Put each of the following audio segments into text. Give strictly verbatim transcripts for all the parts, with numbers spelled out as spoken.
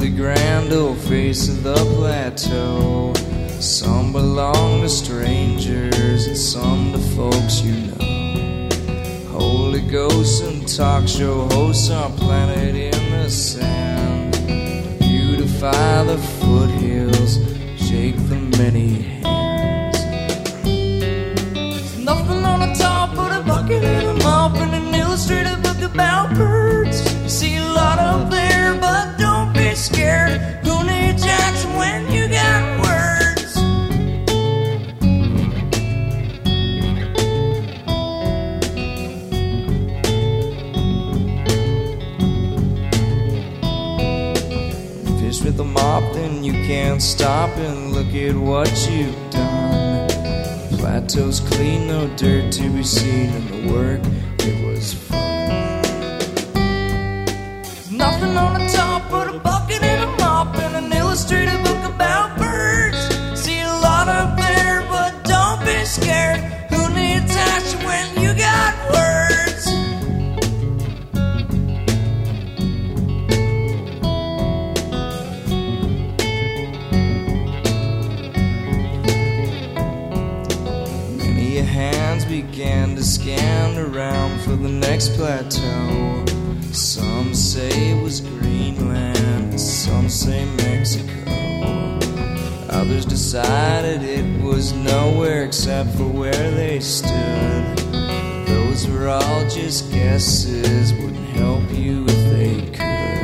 the grand old face of the plateau. Some belong to strangers and some to folks you know. Holy ghosts and talk show hosts are planted in the sand. Beautify the foothills, shake the many hands. There's nothing on the top but a bucket and a mop and an illustrated book about birds. You see a lot up there, but don't be scared. Who needs Jackson when you got words? Fish with a mop, then you can't stop and look at what you've done. Plateau's clean, no dirt to be seen, and the work, it was fun. Nothing on the top but a bucket and a mop and an illustrated book about birds. See a lot up there, but don't be scared. Who needs action when you got words? Many hands began to scan around for the next plateau. Some say it was Greenland, some say Mexico. Others decided it was nowhere except for where they stood. Those were all just guesses, wouldn't help you if they could.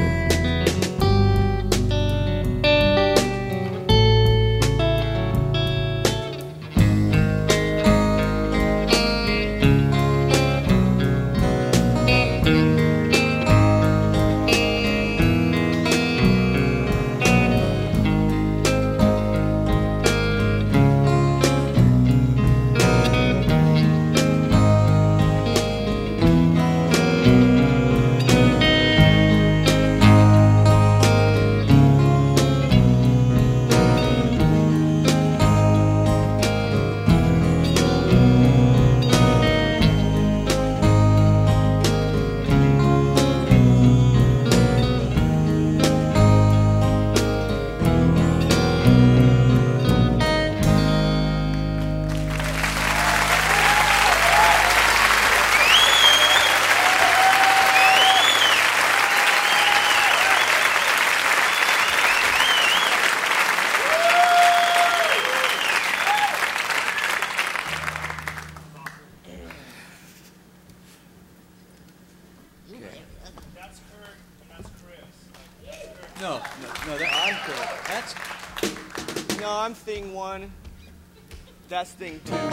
That's Kurt and that's Chris. No, no, no, that, I'm Kurt. That's, no, I'm thing one. That's thing two.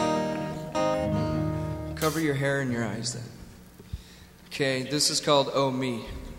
Cover your hair and your eyes then. Okay, this is called Oh Me.